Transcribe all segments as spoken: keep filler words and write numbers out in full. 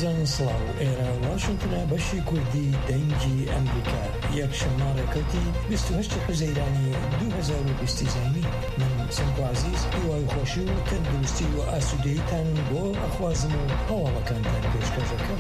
بەڕێزان سڵاو، ئێرە واشنتنە بەشی کوردی دەنگی ئەمریکا یەک شەماڕێکەوتی بیست و هەشت حوزەیرانی دوو هەزار و بیست زەینی. من سمکو عزیز هیوای خۆشی و تەندروستی و ئاسوودەییتان بۆ ئەخوازم و هەواڵەکانتان پێشکەش دەکەم.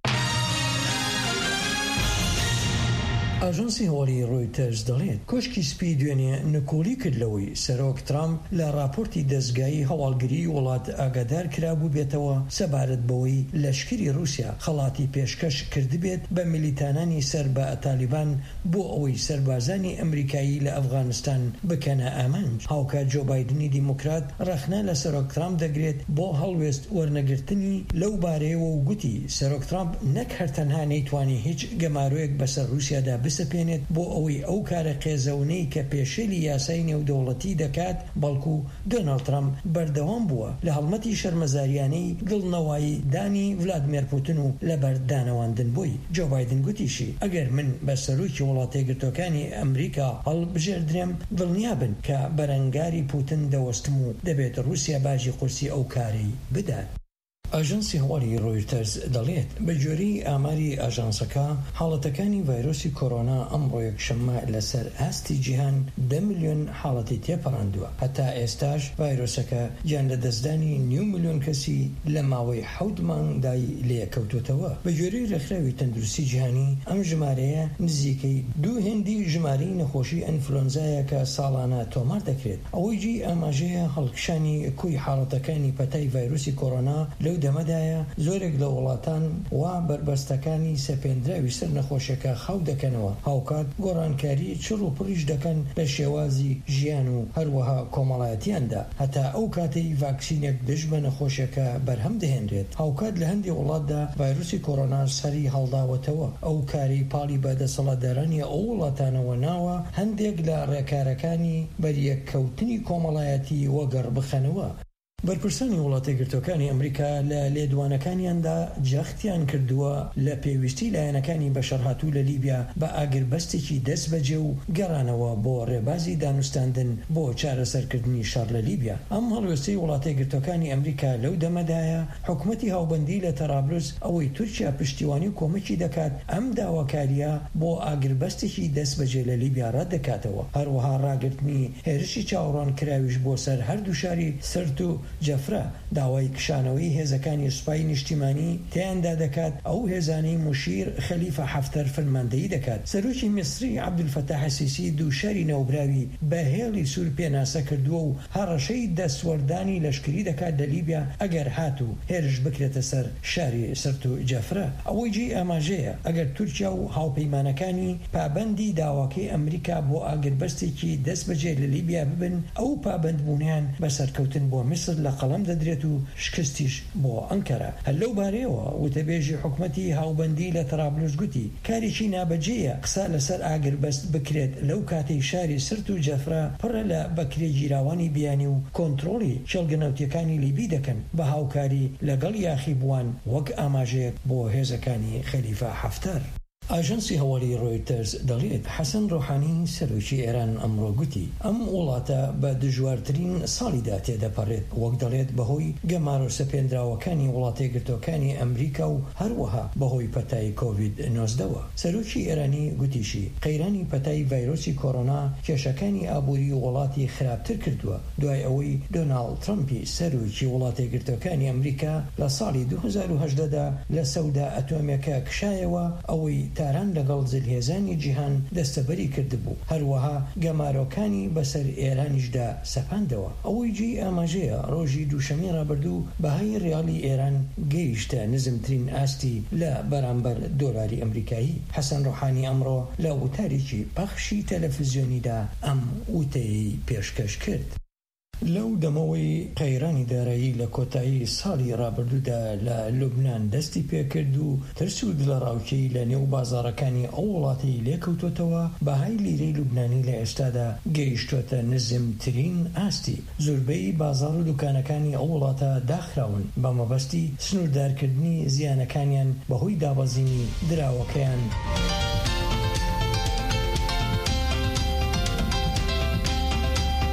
ئاژانسی هەواڵی ڕۆیتەرز دەڵێت کۆشکی سپی دوێنێ نکۆلی کردلەوەی سەرۆک ترامپ لە راپۆرتی دەستگای هەواڵگری وڵات ئاگادار کرابوو بێتەوە سەبارەت بەوەی لەشکری رووسیا خەڵاتی پێشکەش کردبێت بە میلیتانانی سەر بە تالیبان بۆ ئەوەی سەربازانی ئەمریکایی لە ئەفغانستان بکەنە ئامانج. هاوکات جۆ بایدنی دیموکرات ڕەخنە لە سەرۆک ترامپ دەگرێت بۆ هەڵوێست وەرنەگرتنی لەو بارەیەوە و گوتی سەرۆک ترامپ نەک هەرتەنها نەیتوانی هیچ گەمارۆیەک بەسەر رووسیادا بسەپێنێت بۆ ئەوەی ئەو کارە قێزەونەی کە پێشێلی یاسای نێودەوڵەتی دەکات، بەڵکو دۆناڵد ترامپ بەردەوام بووە لە هەڵمەتی شەرمەزاریانەی دڵنەوایی دانی ڤلادیمیر پوتین و لەبەردانەواندن بووی. جۆ بایدن گوتیشی ئەگەر من بە سەرۆکی وڵاتە یەکگرتووەکانی ئەمریکا هەڵبژێردرێم دڵنیابن کە بەرەنگاری پوتین دەوەستم و دەبێت رووسیا باجی قورسی ئەو کارەی بدات. ئاژانسی هەواڵی ڕۆیتەرز دەڵێت بە جۆرەی ئاماری ئاژانسەکە حاڵەتەکانی ڤایرۆسی کۆرۆنا ئەمڕۆ یەکشەممە لەسەر ئاستی جیهان دە ملیۆن حاڵەتی تێپەڕاندووە. هەتا ئێستاش ڤایرۆسەکە گیان لە دەستدانی نیو ملیۆن کەسی لە ماوەی حەوت مانگدای لێکەوتوتەوە. بە جۆرەی ڕێکخراوی تەندروستی جیهانی ئەم ژمارەیە نزیکەی دوو هێندی ژمارەی نەخۆشی ئەنفلۆنزایە کە ساڵانە تۆمار دەکرێت. ئەوەی جی ئاماژەیە هەڵکشانی کوی حاڵەتەکانی پەتای ڤایرۆسی کۆرۆنا لەو دەمەدایە زۆرێک لە وڵاتان وا بربەستەکانی سەپێنراوی سەر نەخۆشیەکە خاو دەکەنەوە. هاوکات گۆڕانکاری چڕ و پڕیش دەکەن لە شێوازی ژیان و هەروەها کۆمەڵایەتیاندا هەتا ئەو کاتەی ڤاکسینێک دژ بە نەخۆشیەکە بەرهەم دەهێنرێت. هاوکات لە هەندێک وڵاتدا ڤایرۆسی کۆرۆنا سەری هەڵداوەتەوە. ئەو کاری پاڵی بەدەسەڵاتدارانی ئەو وڵاتانەوە ناوە هەندێک لە ڕێکارەکانی بەریەککەوتنی کۆمەڵایەتی وەگەڕ بخەنەوە. بەرپرسانی وڵاتە یەکگرتووەکانی ئەمریکا لە لێدوانەکانیاندا جەختیان کردووە لە پێویستی لایەنەکانی بەشەرهاتوو لە لیبیا بە ئاگربەستێکی دەست بەجێ و گەڕانەوە بۆ ڕێبازی دانوستاندن بۆ چارەسەرکردنی شەڕ لە لیبیا. ئەم هەڵوێستەی وڵاتە یەکگرتووەکانی ئەمریکا لەو دەمەدایە حکومەتی هاوبەندی لە تەرابلوس ئەوەی تورکیا پشتیوانی و کۆمەکی دەکات ئەم داواکاریە بۆ ئاگربەستێکی دەست بەجێ لە لیبیا ڕەتدەکاتەوە. هەروەها ڕاگرتنی هێرشی چاوەڕوان کراویش بۆ سەر هەردوو شاری سرت و جەفرە داوای کشانەوەی هێزەکانی سوپای نیشتیمانی تیاندا دەکات. ئەو هێزانەی موشیر خەلیفە حەفتەر فەرماندەیی دەکات. سەرۆکی میسری عەبدولفەتاح السیسی دوو شاری نەوبراوی بە هێڵی سوور پێناسە کردووە و هەڕەشەی دەستوەردانی لەشکری دەکات لە لیبیا ئەگەر هات و هێرش بکرێتە سەر شاری سرت و جەفرە. ئەوەی جێ ئاماژەیە ئەگەر تورکیا و هاوپەیمانەکانی پابەندی داواکەی ئەمریکا بۆ ئاگربەستێکی دەست بەجێ لە لیبیا ببن، ئەو پابەندبوونیان بەسەرکەوتن بۆ میسر لە قەڵەم دەدرێت و شکستیش بۆ ئەنکەرە. هەر لەو بارەیەوە وتەبێژی حکومەتی هاوبەندی لە تەرابلوس گوتی کارێکی نابەجێیە قسە لەسەر ئاگربەست بکرێت لەو کاتەی شاری سرت و جەفرە پڕە لە بەکرێ گیراوانی بیانی و کۆنتڕۆڵی چێڵگەنەوتیەکانی لیبی دەکەن بە هاوکاری لەگەڵ یاخی بووان وەک ئاماژەیەک بۆ هێزەکانی خەلیفە حەفتەر. ئاژانسی هەواڵی ڕۆیتەرز دەڵێت حەسەن ڕۆحانی سەرۆکی ئێران ئەمڕۆ گوتی ئەم وڵاتە بە دژوارترین ساڵیدا تێدەپەڕێت، وەک دەڵێت بەهۆی گەمارۆ سەپێنراوەکانی وڵاتە یەکگرتووەکانی ئەمریکا و هەروەها بەهۆی پەتای کۆڤید نۆزدەوە. سەرۆکی ئێرانی گوتیشی قەیرانی پەتای ڤایرۆسی کۆرۆنا کێشەکانی ئابووری وڵاتی خراپتر کردووە دوای ئەوەی دۆناڵد ترامپی سەرۆکی وڵاتە یەکگرتووەکانی ئەمریکا لە ساڵی دوو هەزار و هەژدەدا لە سەودا ئەتۆمێکە کشایەوە ئەوەی تاران لەگەڵ جلهێزانی جیهان دەستەبەری کردبوو. هەروەها گەمارۆکانی بەسەر ئێرانیشدا سەپاندەوە. ئەوەی جێی ئاماژەیە ڕۆژی دووشەمەی ڕابردوو بەهای ڕیاڵی ئێران گەیشتە نزمترین ئاستی لە بەرامبەر دۆلاری ئەمریکایی. حەسەن ڕۆحانی ئەمڕۆ لە وتارێکی پەخشی تەلەڤیزیۆنیدا ئەم وتەیەی پێشکەش کرد. لەو دەمەوەی قەیرانی دارایی لە کۆتایی ساڵی ڕابردوودا لە لوبنان دەستی پێکرد و ترس و دڵەڕاوکەی لە نێو بازاڕەکانی ئەو وڵاتی لێکەوتوتەوە، بەهای لیرەی لوبنانی لە ئێستادا گەیشتوتە نزمترین ئاستی. زۆربەی بازاڕ و دوکانەکانی ئەو وڵاتە داخراون بە مەبەستی سنووردارکردنی زیانەکانیان بەهۆی دابەزینی دراوەکەیان.